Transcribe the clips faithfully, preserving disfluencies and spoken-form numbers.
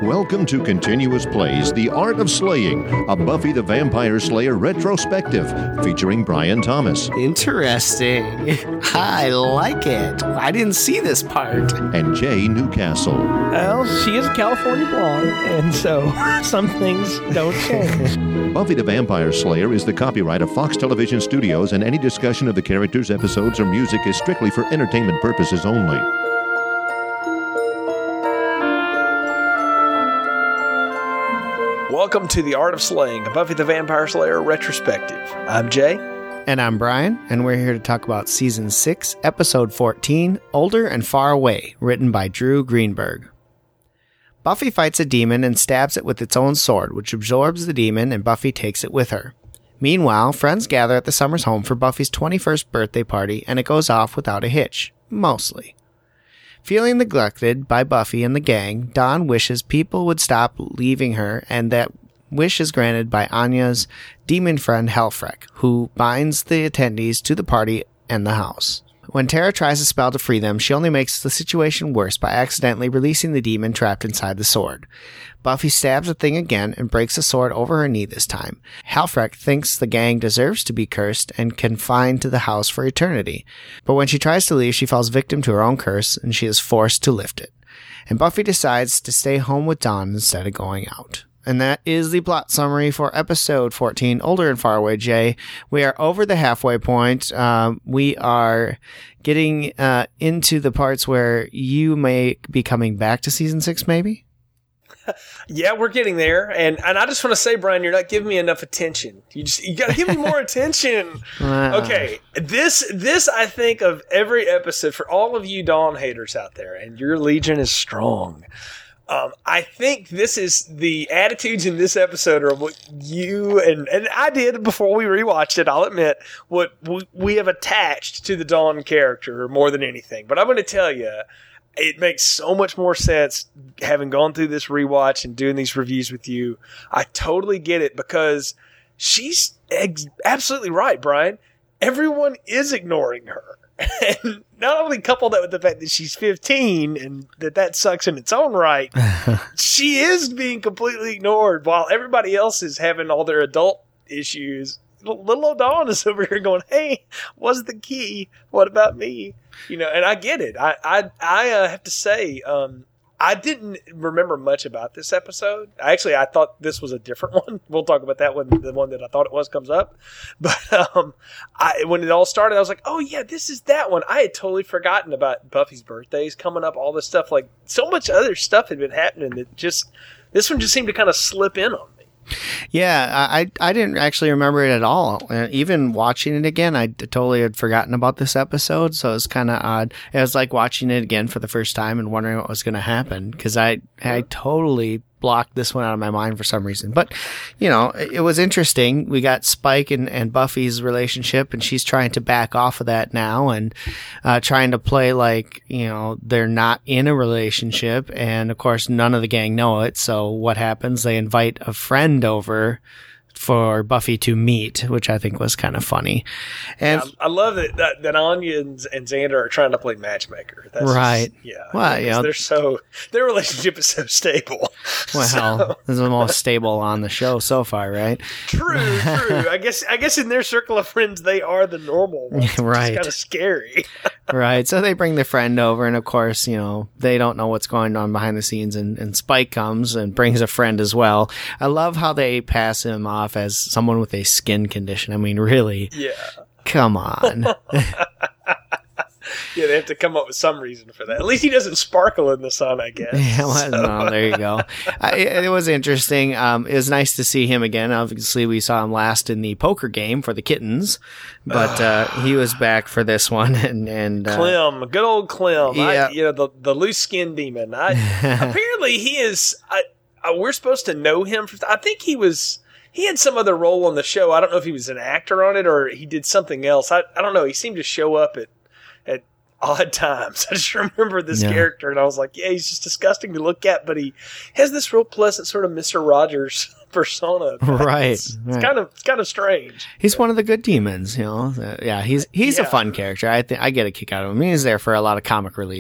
Welcome to Continuous Plays, The Art of Slaying, a Buffy the Vampire Slayer retrospective featuring Brian Thomas. Interesting. I like it. I didn't see this part. And Jay Newcastle. Well, she is a California blonde, and so some things don't change. Buffy the Vampire Slayer is the copyright of Fox Television Studios, and any discussion of the characters, episodes, or music is strictly for entertainment purposes only. Welcome to The Art of Slaying, a Buffy the Vampire Slayer retrospective. I'm Jay. And I'm Brian, and we're here to talk about Season six, Episode fourteen, Older and Far Away, written by Drew Greenberg. Buffy fights a demon and stabs it with its own sword, which absorbs the demon, and Buffy takes it with her. Meanwhile, friends gather at the Summers home for Buffy's twenty-first birthday party, and it goes off without a hitch. Mostly. Feeling neglected by Buffy and the gang, Dawn wishes people would stop leaving her, and that wish is granted by Anya's demon friend Helfrek, who binds the attendees to the party and the house. When Tara tries a spell to free them, she only makes the situation worse by accidentally releasing the demon trapped inside the sword. Buffy stabs the thing again and breaks the sword over her knee this time. Helfrek thinks the gang deserves to be cursed and confined to the house for eternity. But when she tries to leave, she falls victim to her own curse, and she is forced to lift it. And Buffy decides to stay home with Dawn instead of going out. And that is the plot summary for episode fourteen, Older and Far Away, Jay. We are over the halfway point. Um, we are getting uh, into the parts where you may be coming back to season six, maybe? Yeah, we're getting there. And and I just want to say, Brian, you're not giving me enough attention. You just you got to give me more attention. Uh, Okay, this this I think of every episode for all of you Dawn haters out there, and your legion is strong. Um, I think this is the attitudes in this episode are what you and, and I did before we rewatched it. I'll admit what we, we have attached to the Dawn character more than anything. But I'm going to tell you, it makes so much more sense having gone through this rewatch and doing these reviews with you. I totally get it because she's ex- absolutely right, Brian. Everyone is ignoring her. And not only couple that with the fact that she's fifteen and that that sucks in its own right, she is being completely ignored while everybody else is having all their adult issues. Little old Dawn is over here going, hey, what's the key? What about me? You know, and I get it. I I, I uh, have to say, um, I didn't remember much about this episode. Actually, I thought this was a different one. We'll talk about that when the one that I thought it was comes up. But um, I, when it all started, I was like, oh, yeah, this is that one. I had totally forgotten about Buffy's birthdays coming up, all this stuff. Like, so much other stuff had been happening that just, this one just seemed to kind of slip in on me. Yeah, I I didn't actually remember it at all. Uh, even watching it again, I totally had forgotten about this episode, so it was kind of odd. It was like watching it again for the first time and wondering what was going to happen, because I, I totally blocked this one out of my mind for some reason. But, you know, it, it was interesting. We got Spike and, and Buffy's relationship, and she's trying to back off of that now and uh, trying to play like, you know, they're not in a relationship. And, of course, none of the gang know it. So what happens? They invite a friend over for Buffy to meet, which I think was kind of funny. And yeah, I love that, that that Anya and, and Xander are trying to play matchmaker. That's right. Just, yeah. Well, you know, they're so, their relationship is so stable. Well, so. This is the most stable on the show so far, right? True, true. I guess I guess in their circle of friends, they are the normal ones. Right. It's kind of scary. Right. So they bring the friend over, and of course, you know, they don't know what's going on behind the scenes, and, and Spike comes and brings a friend as well. I love how they pass him off as someone with a skin condition. I mean, really? Yeah. Come on. Yeah, they have to come up with some reason for that. At least he doesn't sparkle in the sun, I guess. Yeah, well, so. no, there you go. I, it was interesting. Um, it was nice to see him again. Obviously, we saw him last in the poker game for the kittens, but uh, he was back for this one. And, and uh, Clem, good old Clem. Yeah. I, you know, the, the loose skin demon. I, apparently, he is. I, I, we're supposed to know him. For, I think he was. He had some other role on the show. I don't know if he was an actor on it or he did something else. I, I don't know. He seemed to show up at at odd times. I just remember this yeah. character, and I was like, yeah, he's just disgusting to look at, but he has this real pleasant sort of Mister Rogers persona. Right. It's, right. it's kind of it's kind of strange. He's one of the good demons, you know. Uh, yeah, he's he's Yeah. a fun character. I think I get a kick out of him. He's there for a lot of comic relief.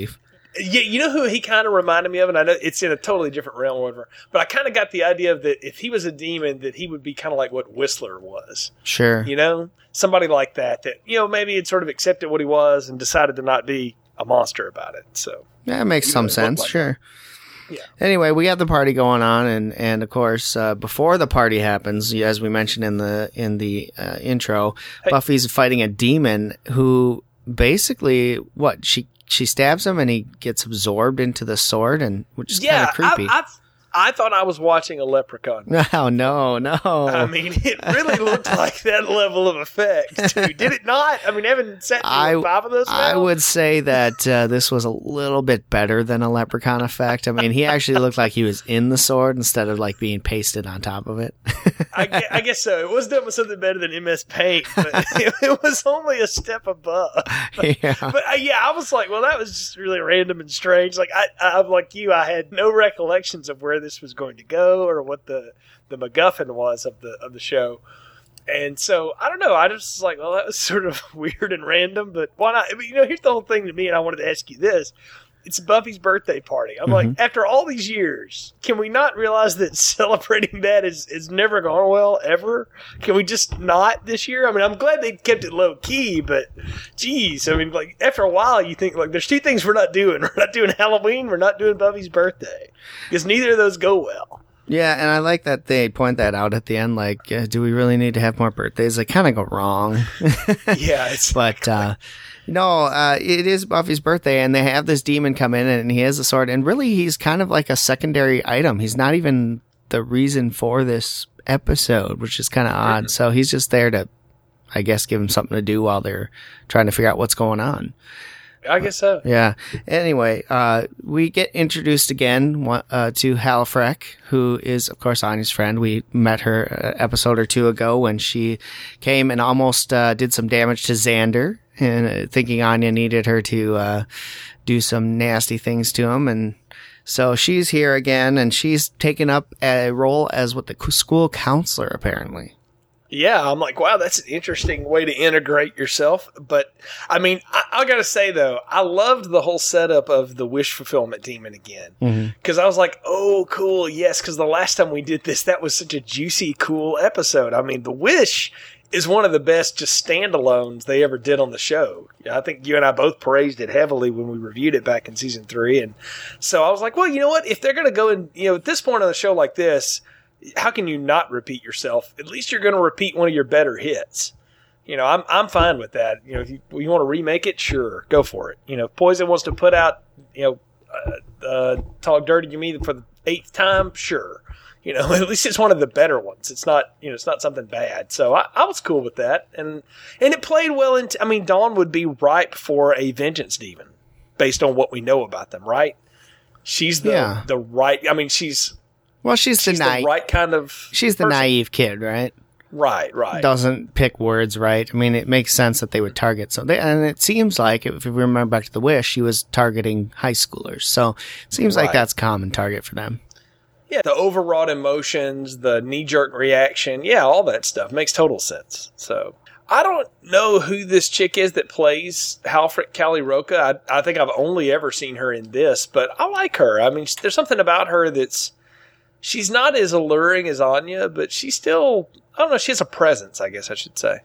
Yeah, you know who he kind of reminded me of, and I know it's in a totally different realm or whatever, but I kind of got the idea of that if he was a demon, that he would be kind of like what Whistler was. Sure. You know? Somebody like that, that, you know, maybe had sort of accepted what he was and decided to not be a monster about it. So yeah, it makes some sense. Like sure. That. Yeah. Anyway, we got the party going on, and, and of course, uh, before the party happens, as we mentioned in the in the uh, intro, hey. Buffy's fighting a demon who basically, what, she she stabs him and he gets absorbed into the sword, and which is yeah, kind of creepy. I, I, I thought I was watching a leprechaun. No, no, no. I mean, it really looked like that level of effect, too. Did it not? I mean, Evan sat through five of those now? I would say that uh, this was a little bit better than a leprechaun effect. I mean, he actually looked like he was in the sword instead of like being pasted on top of it. I, guess, I guess so. It was done something better than M S Paint, but it, it was only a step above. But, yeah. but uh, yeah, I was like, well, that was just really random and strange. Like, I, I'm like you, I had no recollections of where this was going to go or what the the MacGuffin was of the of the show, and so I don't know. I just was like, well, that was sort of weird and random, but why not? But, you know, here's the whole thing to me, and I wanted to ask you this: it's Buffy's birthday party. I'm mm-hmm. like, after all these years, can we not realize that celebrating that is is never gone well ever? Can we just not this year? I mean, I'm glad they kept it low key, but geez, I mean, like after a while, you think like there's two things we're not doing. We're not doing Halloween. We're not doing Buffy's birthday. Because neither of those go well. Yeah, and I like that they point that out at the end. Like, uh, do we really need to have more birthdays? They kind of go wrong. Yeah, it's but uh, no, uh, it is Buffy's birthday, and they have this demon come in, and he has a sword. And really, he's kind of like a secondary item. He's not even the reason for this episode, which is kind of odd. Mm-hmm. So he's just there to, I guess, give him something to do while they're trying to figure out what's going on. I guess so. Yeah. Anyway, uh, we get introduced again uh, to Halfrek, who is, of course, Anya's friend. We met her an episode or two ago when she came and almost uh, did some damage to Xander, and uh, thinking Anya needed her to uh, do some nasty things to him. And so she's here again, and she's taken up a role as what the school counselor, apparently. Yeah, I'm like, wow, that's an interesting way to integrate yourself. But, I mean, I, I got to say, though, I loved the whole setup of the wish fulfillment demon again. Because mm-hmm. I was like, oh, cool, yes, because the last time we did this, that was such a juicy, cool episode. I mean, the wish is one of the best just standalones they ever did on the show. I think you and I both praised it heavily when we reviewed it back in season three. And so I was like, well, you know what? If they're going to go and, you know, at this point on the show like this, how can you not repeat yourself? At least you're going to repeat one of your better hits. You know, I'm I'm fine with that. You know, if you, you want to remake it, sure, go for it. You know, if Poison wants to put out, you know, uh, uh, Talk Dirty to Me for the eighth time, sure. You know, at least it's one of the better ones. It's not, you know, it's not something bad. So I, I was cool with that, and and it played well into. I mean, Dawn would be ripe for a vengeance demon, based on what we know about them, right? She's the yeah. the right. I mean, she's. Well, she's, she's the, the naive, right kind of She's the person. naive kid, right? Right, right. Doesn't pick words right. I mean, it makes sense that they would target. So, they, and it seems like, if we remember back to The Wish, she was targeting high schoolers. So, it seems right. like that's a common target for them. Yeah, the overwrought emotions, the knee-jerk reaction, yeah, all that stuff makes total sense. So, I don't know who this chick is that plays Halfrek Kali Roca. I, I think I've only ever seen her in this, but I like her. I mean, there's something about her that's she's not as alluring as Anya, but she's still, I don't know, she has a presence, I guess I should say.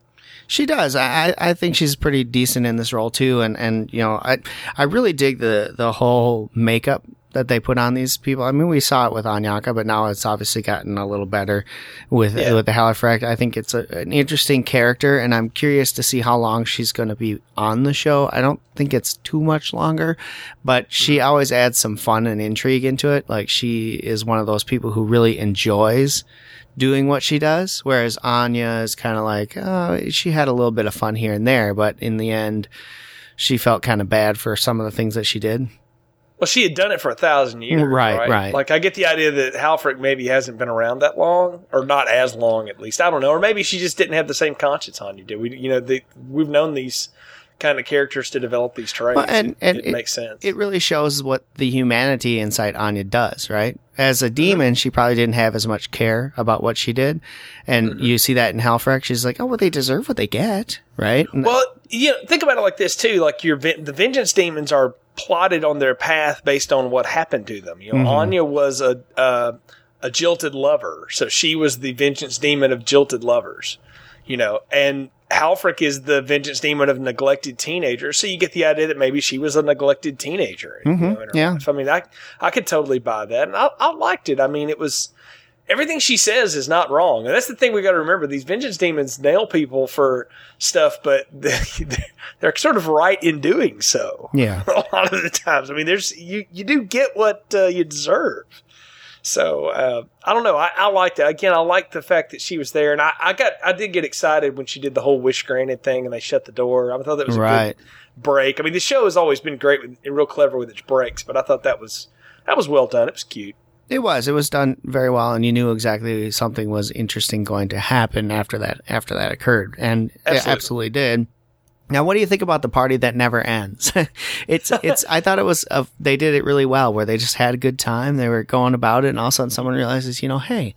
She does. I, I think she's pretty decent in this role too. And, and, you know, I, I really dig the, the whole makeup that they put on these people. I mean, we saw it with Anyaka, but now it's obviously gotten a little better with, yeah. with the Halfrek. I think it's a, an interesting character, and I'm curious to see how long she's going to be on the show. I don't think it's too much longer, but she always adds some fun and intrigue into it. Like, she is one of those people who really enjoys doing what she does, whereas Anya is kind of like, oh, she had a little bit of fun here and there, but in the end, she felt kind of bad for some of the things that she did. Well, she had done it for a thousand years, right, right? Right. Like, I get the idea that Halfrek maybe hasn't been around that long, or not as long, at least. I don't know. Or maybe she just didn't have the same conscience Anya did. We, you know, they, we've known these kind of characters to develop these traits. Well, and, and it, it, it makes sense. It really shows what the humanity inside Anya does, right? As a demon, mm-hmm. she probably didn't have as much care about what she did. And mm-hmm. you see that in Halfrek. She's like, oh, well, they deserve what they get, right? And well, you know, think about it like this, too. Like, your the vengeance demons are plotted on their path based on what happened to them. You know, mm-hmm. Anya was a, a a jilted lover, so she was the vengeance demon of jilted lovers. You know, and Halfric is the vengeance demon of neglected teenagers. So you get the idea that maybe she was a neglected teenager. Mm-hmm. You know, in her yeah. life. I mean, I I could totally buy that, and I, I liked it. I mean, it was. Everything she says is not wrong. And that's the thing we got to remember. These vengeance demons nail people for stuff, but they're sort of right in doing so. Yeah. A lot of the times. I mean, there's you, you do get what uh, you deserve. So, uh, I don't know. I, I liked it. Again, I liked the fact that she was there. And I, I got, I did get excited when she did the whole wish granted thing and they shut the door. I thought that was a right. good break. I mean, the show has always been great with, and real clever with its breaks, but I thought that was, that was well done. It was cute. It was. It was done very well, and you knew exactly something was interesting going to happen after that. After that occurred, and absolutely. It absolutely did. Now, what do you think about the party that never ends? it's. It's. I thought it was. A, they did it really well, where they just had a good time. They were going about it, and all of a sudden, someone realizes, you know, hey,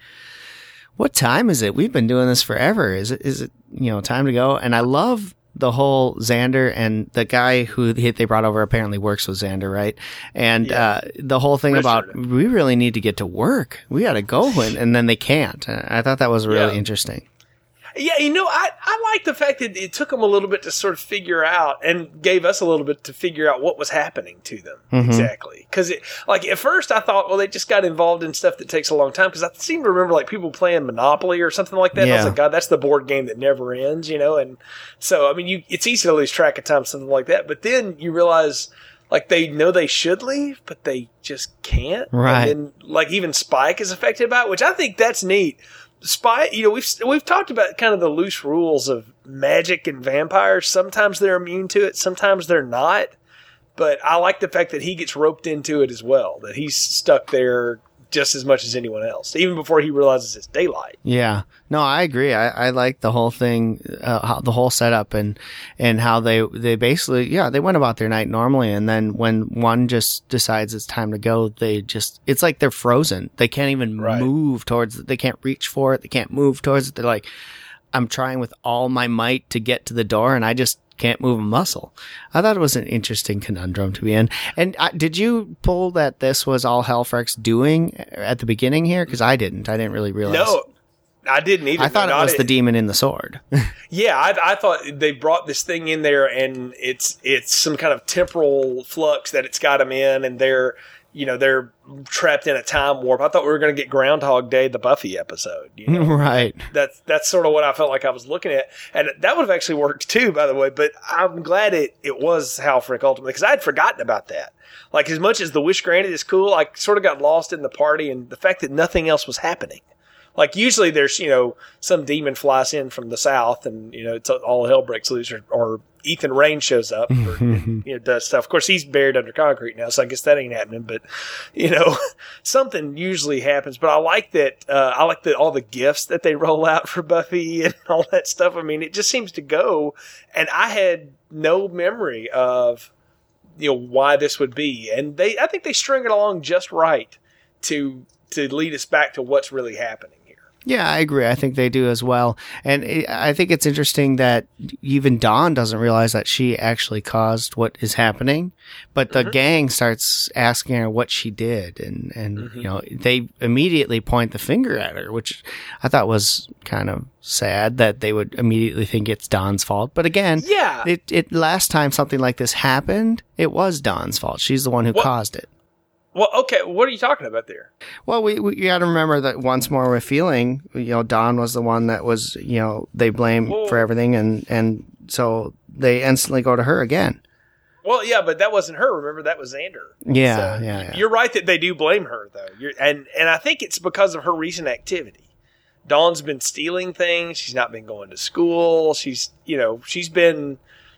what time is it? We've been doing this forever. Is it? Is it? You know, time to go? And I love the whole Xander and the guy who they brought over apparently works with Xander, right? And yeah. uh, the whole thing Richard. about we really need to get to work. We got to go, and, and then they can't. I thought that was really yeah. interesting. Yeah, you know, I, I like the fact that it took them a little bit to sort of figure out and gave us a little bit to figure out what was happening to them mm-hmm. exactly. Because, like, at first I thought, well, they just got involved in stuff that takes a long time. Because I seem to remember, like, people playing Monopoly or something like that. Yeah. And I was like, God, that's the board game that never ends, you know? And so, I mean, you it's easy to lose track of time, something like that. But then you realize, like, they know they should leave, but they just can't. Right. And then, like, even Spike is affected by it, which I think that's neat. Spy, you know, we've we've talked about kind of the loose rules of magic and vampires. Sometimes they're immune to it, sometimes they're not. But I like the fact that he gets roped into it as well. That he's stuck there just as much as anyone else, even before he realizes it's daylight. Yeah, no, I agree. I, I like the whole thing, uh, how, the whole setup, and and how they they basically, yeah, they went about their night normally, and then when one just decides it's time to go, they just, it's like they're frozen. They can't even right. move towards it. They can't reach for it. They can't move towards it. They're like, I'm trying with all my might to get to the door, and I just can't move a muscle. I thought it was an interesting conundrum to be in. And uh, did you pull that this was all Halfric's doing at the beginning here? Because I didn't. I didn't really realize. No, I didn't either. I thought it was it. the demon in the sword. Yeah, I, I thought they brought this thing in there, and it's it's some kind of temporal flux that it's got them in, and they're you know they're trapped in a time warp. I thought we were going to get Groundhog Day, the Buffy episode. You know? Right. That's that's sort of what I felt like I was looking at, and that would have actually worked too, by the way. But I'm glad it it was Halfric ultimately, because I had forgotten about that. Like, as much as the wish granted is cool, I sort of got lost in the party and the fact that nothing else was happening. Like, usually there's, you know, some demon flies in from the south and, you know, it's all hell breaks loose, or, or Ethan Rain shows up, or, you know, does stuff. Of course, he's buried under concrete now, so I guess that ain't happening, but, you know, something usually happens. But I like that, uh, I like that all the gifts that they roll out for Buffy and all that stuff. I mean, it just seems to go, and I had no memory of, you know, why this would be. And they, I think they string it along just right to, to lead us back to what's really happening. Yeah, I agree. I think they do as well. And it, I think it's interesting that even Dawn doesn't realize that she actually caused what is happening, but the mm-hmm. gang starts asking her what she did. And, and mm-hmm. you know, they immediately point the finger at her, which I thought was kind of sad that they would immediately think it's Dawn's fault. But again, yeah. it, it last time something like this happened, it was Dawn's fault. She's the one who well, caused it. Well, okay, what are you talking about there? Well, we, we you got to remember that once more we're feeling, you know, Dawn was the one that was, you know, they blame well, for everything, and, and so they instantly go to her again. Well, yeah, but that wasn't her. Remember, that was Xander. Yeah, so yeah, yeah. You're right that they do blame her, though. You're, and, and I think it's because of her recent activity. Dawn's been stealing things. She's not been going to school. She's, you know, she's been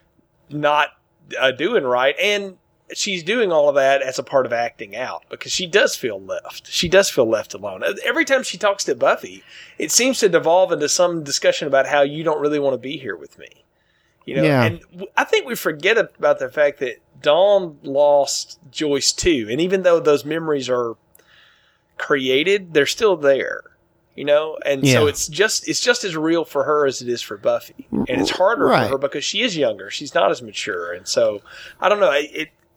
not uh, doing right. And she's doing all of that as a part of acting out, because she does feel left. She does feel left alone. Every time she talks to Buffy, it seems to devolve into some discussion about how you don't really want to be here with me. You know, yeah. And I think we forget about the fact that Dawn lost Joyce too. And even though those memories are created, they're still there. You know, and yeah. so it's just it's just as real for her as it is for Buffy, and it's harder right. for her because she is younger. She's not as mature, and so I don't know. It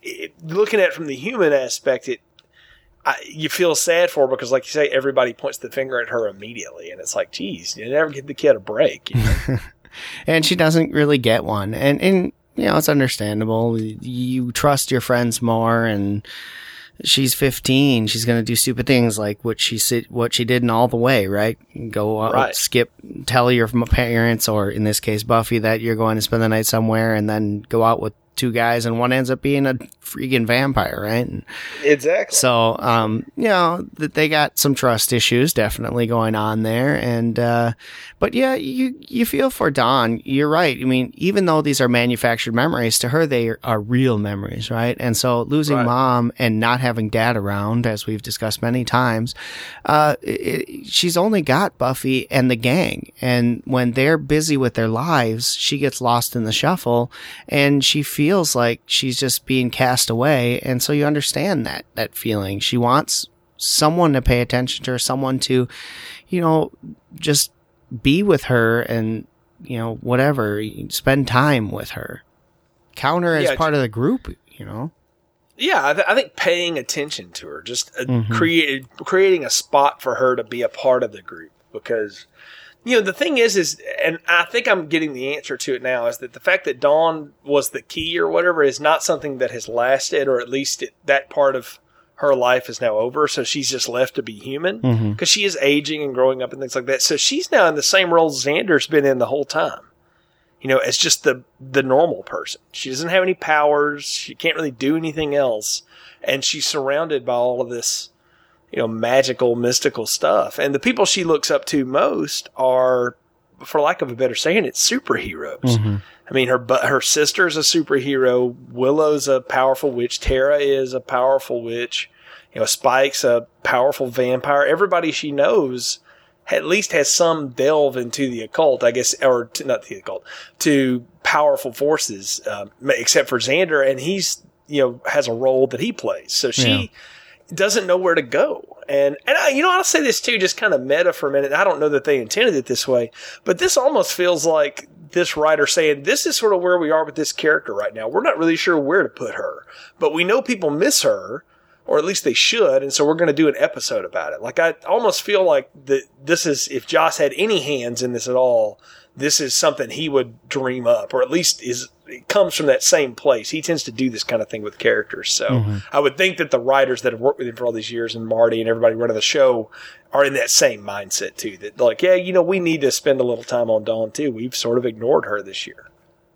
it, looking at it from the human aspect, it I, you feel sad for her because, like you say, everybody points the finger at her immediately, and it's like, geez, you never give the kid a break. You know? And she doesn't really get one, and and you know it's understandable. You trust your friends more, and she's fifteen. She's going to do stupid things like what she what she did in All the Way, right? Go out, right. skip, tell your parents, or in this case, Buffy, that you're going to spend the night somewhere, and then go out with two guys, and one ends up being a freaking vampire, right? And exactly. So, um, you know, that they got some trust issues definitely going on there, and uh, but yeah, you you feel for Dawn. You're right. I mean, even though these are manufactured memories, to her they are real memories, right? And so, losing right. mom and not having dad around, as we've discussed many times, uh, it, she's only got Buffy and the gang, and when they're busy with their lives, she gets lost in the shuffle, and she feels feels like she's just being cast away. And so you understand that, that feeling. She wants someone to pay attention to her, someone to, you know, just be with her and, you know, whatever, spend time with her. Count her as yeah, part of the group, you know? Yeah, I, th- I think paying attention to her, just uh, Mm-hmm. create, creating a spot for her to be a part of the group, because you know, the thing is, is, and I think I'm getting the answer to it now, is that the fact that Dawn was the key or whatever is not something that has lasted, or at least it, that part of her life is now over. So she's just left to be human because mm-hmm. she is aging and growing up and things like that. So she's now in the same role Xander's been in the whole time, you know, as just the, the normal person. She doesn't have any powers. She can't really do anything else. And she's surrounded by all of this, you know, magical, mystical stuff. And the people she looks up to most are, for lack of a better saying, it's superheroes. Mm-hmm. I mean, her her sister's a superhero. Willow's a powerful witch. Tara is a powerful witch. You know, Spike's a powerful vampire. Everybody she knows at least has some delve into the occult, I guess, or to, not the occult, to powerful forces, um, except for Xander. And he's, you know, has a role that he plays. So she... Yeah. doesn't know where to go. And, and I, you know, I'll say this too, just kind of meta for a minute. I don't know that they intended it this way, but this almost feels like this writer saying, this is sort of where we are with this character right now. We're not really sure where to put her, but we know people miss her, or at least they should. And so we're going to do an episode about it. Like, I almost feel like that this is, if Joss had any hands in this at all, this is something he would dream up, or at least is, it comes from that same place. He tends to do this kind of thing with characters. So mm-hmm. I would think that the writers that have worked with him for all these years, and Marty and everybody running the show, are in that same mindset too. That like, yeah, you know, we need to spend a little time on Dawn too. We've sort of ignored her this year.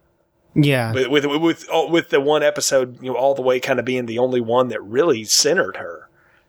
Yeah. With, with, with, with the one episode, you know, All the Way kind of being the only one that really centered her.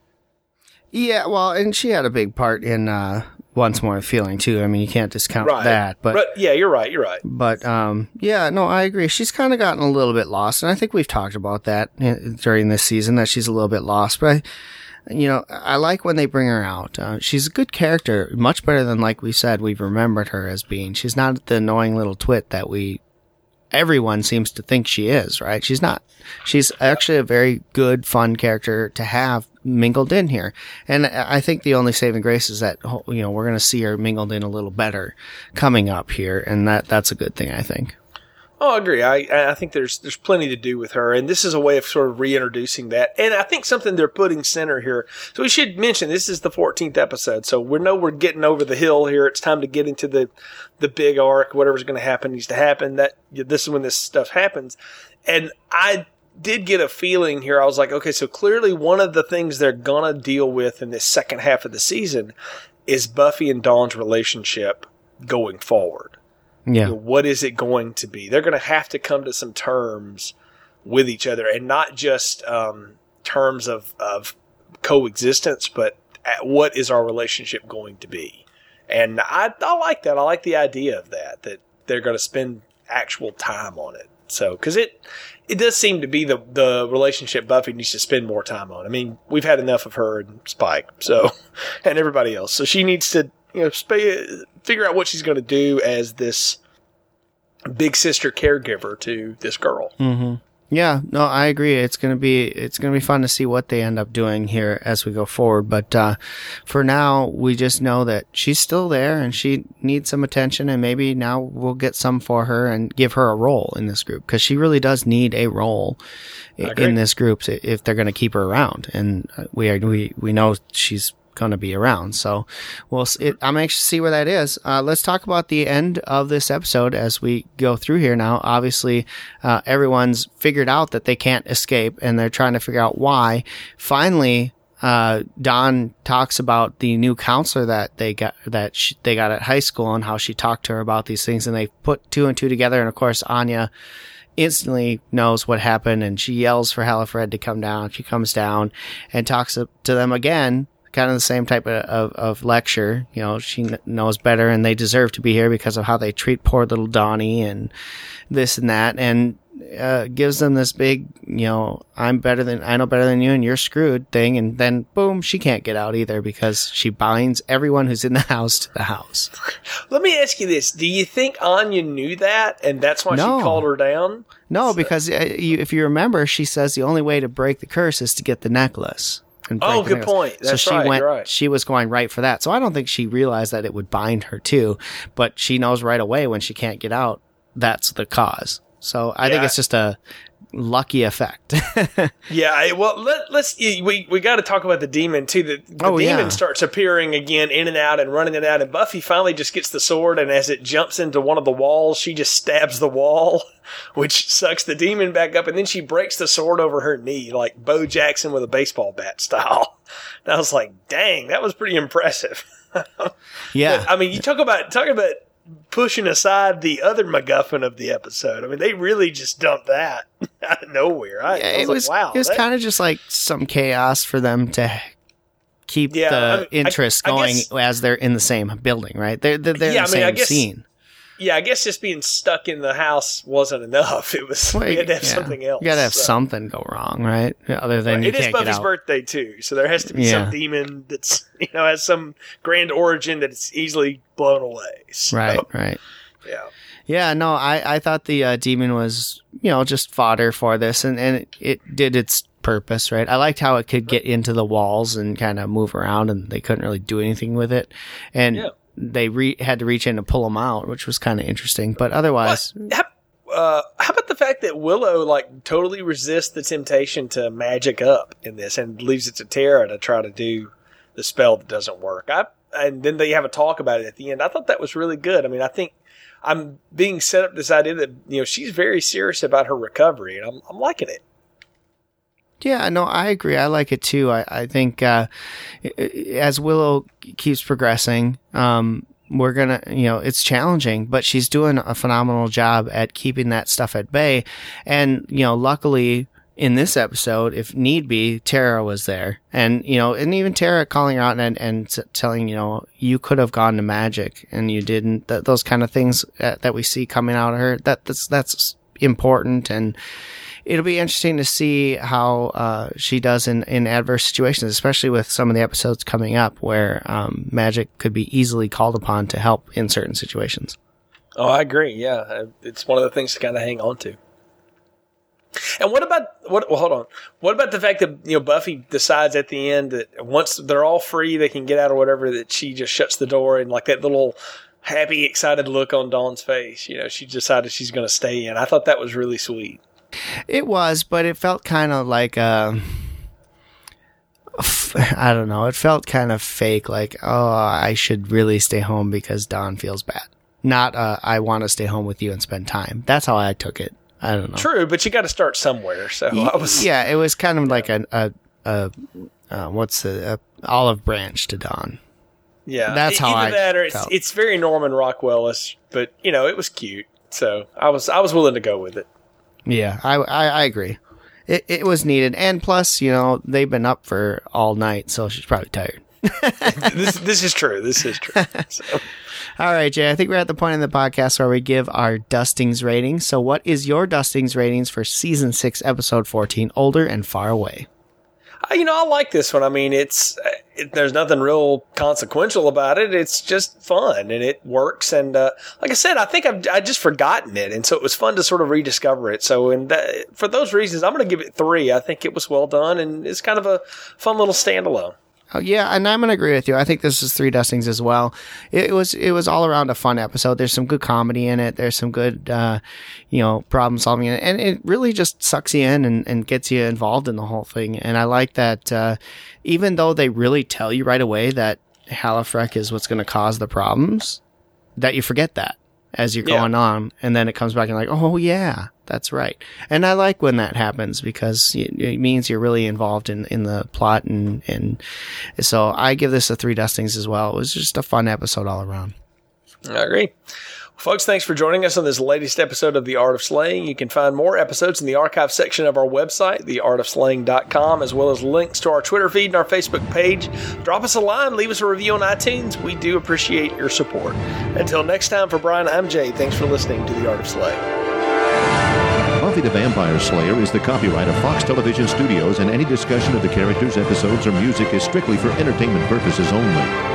Yeah. Well, and she had a big part in, uh, Once More Feeling too. I mean, you can't discount right. that, but right. yeah, you're right. You're right. But um, yeah, no, I agree. She's kind of gotten a little bit lost, and I think we've talked about that during this season, that she's a little bit lost. But I, you know, I like when they bring her out. Uh, she's a good character, much better than, like we said, we've remembered her as being. She's not the annoying little twit that we everyone seems to think she is. Right? She's not. She's actually a very good, fun character to have mingled in here. And I think the only saving grace is that, you know, we're going to see her mingled in a little better coming up here. And that, that's a good thing, I think. Oh, I agree. I, I think there's, there's plenty to do with her. And this is a way of sort of reintroducing that. And I think something they're putting center here. So we should mention this is the fourteenth episode. So we know we're getting over the hill here. It's time to get into the, the big arc. Whatever's going to happen needs to happen. That this is when this stuff happens. And I, did get a feeling here. I was like, okay, so clearly one of the things they're going to deal with in this second half of the season is Buffy and Dawn's relationship going forward. Yeah. You know, what is it going to be? They're going to have to come to some terms with each other, and not just um, terms of, of coexistence, but at what is our relationship going to be? And I, I like that. I like the idea of that, that they're going to spend actual time on it. So, because it it does seem to be the the relationship Buffy needs to spend more time on. I mean, we've had enough of her and Spike, so, and everybody else. So she needs to, you know, sp- figure out what she's going to do as this big sister caregiver to this girl. Mm-hmm. Yeah, no, I agree. It's gonna be it's gonna be fun to see what they end up doing here as we go forward. But uh, for now, we just know that she's still there and she needs some attention, and maybe now we'll get some for her and give her a role in this group, because she really does need a role in this group if they're gonna keep her around. And we are, we we know she's going to be around. So we'll, it, I'm anxious to see where that is. Uh, let's talk about the end of this episode as we go through here now. Obviously, uh, everyone's figured out that they can't escape and they're trying to figure out why. Finally, uh, Dawn talks about the new counselor that they got, that she, they got at high school, and how she talked to her about these things, and they put two and two together. And of course, Anya instantly knows what happened, and she yells for Halifred to come down. She comes down and talks to them again. Kind of the same type of, of, of lecture. You know, she kn- knows better, and they deserve to be here because of how they treat poor little Donnie and this and that, and uh, gives them this big, you know, I'm better than, I know better than you and you're screwed thing. And then boom, she can't get out either because she binds everyone who's in the house to the house. Let me ask you this. Do you think Anya knew that and that's why no. she called her down? No, so. because uh, you, if you remember, she says the only way to break the curse is to get the necklace. Oh, good point. That's so she right, went, you're right. She was going right for that. So I don't think she realized that it would bind her too, but she knows right away when she can't get out, that's the cause. So I yeah. think it's just a lucky effect. yeah. I, well, let, let's, we, we got to talk about the demon too. The, the oh, demon yeah. starts appearing again in and out and running it out. And Buffy finally just gets the sword. And as it jumps into one of the walls, she just stabs the wall, which sucks the demon back up. And then she breaks the sword over her knee, like Bo Jackson with a baseball bat style. And I was like, dang, that was pretty impressive. yeah. But, I mean, you talk about, talk about pushing aside the other MacGuffin of the episode. I mean, they really just dumped that out of nowhere. I, yeah, I was it was, like, wow. It was that, kind of just like some chaos for them to keep yeah, the I mean, interest I, I going guess, as they're in the same building, right? They're, they're, they're yeah, in the I mean, same I guess, scene. Yeah, I guess just being stuck in the house wasn't enough. It was, well, we had to have yeah. something else. You got to have so. something go wrong, right? Other than right. you It can't is Buffy's get out. birthday, too, so there has to be yeah. some demon that's, you know, has some grand origin that's easily blown away. So, right, right. Yeah. Yeah, no, I, I thought the uh, demon was, you know, just fodder for this, and, and it, it did its purpose, right? I liked how it could get into the walls and kind of move around, and they couldn't really do anything with it. And yeah. they re- had to reach in and pull them out, which was kind of interesting. But otherwise... But, how, uh, how about the fact that Willow, like, totally resists the temptation to magic up in this and leaves it to Tara to try to do the spell that doesn't work? I, and then they have a talk about it at the end. I thought that was really good. I mean, I think I'm being set up this idea that, you know, she's very serious about her recovery, and I'm, I'm liking it. Yeah, no, I agree. I like it too. I, I think uh, as Willow keeps progressing, um, we're going to, you know, it's challenging, but she's doing a phenomenal job at keeping that stuff at bay. And, you know, luckily in this episode, if need be, Tara was there. And, you know, and even Tara calling her out and, and telling, you know, you could have gone to magic and you didn't. Th- those kind of things that, that we see coming out of her, that that's, that's important. And it'll be interesting to see how uh, she does in, in adverse situations, especially with some of the episodes coming up where um, magic could be easily called upon to help in certain situations. Oh, I agree. Yeah, it's one of the things to kind of hang on to. And what about what? Well, hold on. What about the fact that, you know, Buffy decides at the end that once they're all free, they can get out or whatever, that she just shuts the door, and like that little happy, excited look on Dawn's face. You know, she decided she's going to stay in. I thought that was really sweet. It was, but it felt kind of like a, I don't know. It felt kind of fake. Like, oh, I should really stay home because Dawn feels bad. Not, uh, I want to stay home with you and spend time. That's how I took it. I don't know. True, but you got to start somewhere. So I was. Yeah, it was kind of like a, a, a uh, what's the a olive branch to Dawn. Yeah, that's how Either I that or it's, felt. It's very Norman Rockwell-ish, but you know, it was cute. So I was I was willing to go with it. Yeah, I, I, I agree. It it was needed, and plus, you know, they've been up for all night, so she's probably tired. this this is true. This is true. So. All right, Jay, I think we're at the point in the podcast where we give our dustings ratings. So what is your dustings ratings for season six, episode fourteen, Older and Far Away? you know, I like this one. I mean, it's it, there's nothing real consequential about it. It's just fun and it works. And uh, like I said, I think I've I just forgotten it, and so it was fun to sort of rediscover it. So, and that, for those reasons, I'm going to give it three. I think it was well done, and it's kind of a fun little standalone. Oh, yeah, and I'm gonna agree with you. I think this is three dustings as well. It, it was it was all around a fun episode. There's some good comedy in it. There's some good, uh, you know, problem solving in it, and it really just sucks you in and, and gets you involved in the whole thing. And I like that, uh, even though they really tell you right away that Halifrek is what's going to cause the problems, that you forget that as you're Yeah. going on, and then it comes back and like, oh yeah, that's right. And I like when that happens because it, it means you're really involved in, in the plot, and, and so I give this a three dustings as well. It was just a fun episode all around. I agree. Well, folks, thanks for joining us on this latest episode of The Art of Slaying. You can find more episodes in the archive section of our website, the art of slaying dot com, as well as links to our Twitter feed and our Facebook page. Drop us a line, leave us a review on iTunes. We do appreciate your support. Until next time, for Brian, I'm Jay. Thanks for listening to The Art of Slaying. Buffy the Vampire Slayer is the copyright of Fox Television Studios, and any discussion of the characters, episodes, or music is strictly for entertainment purposes only.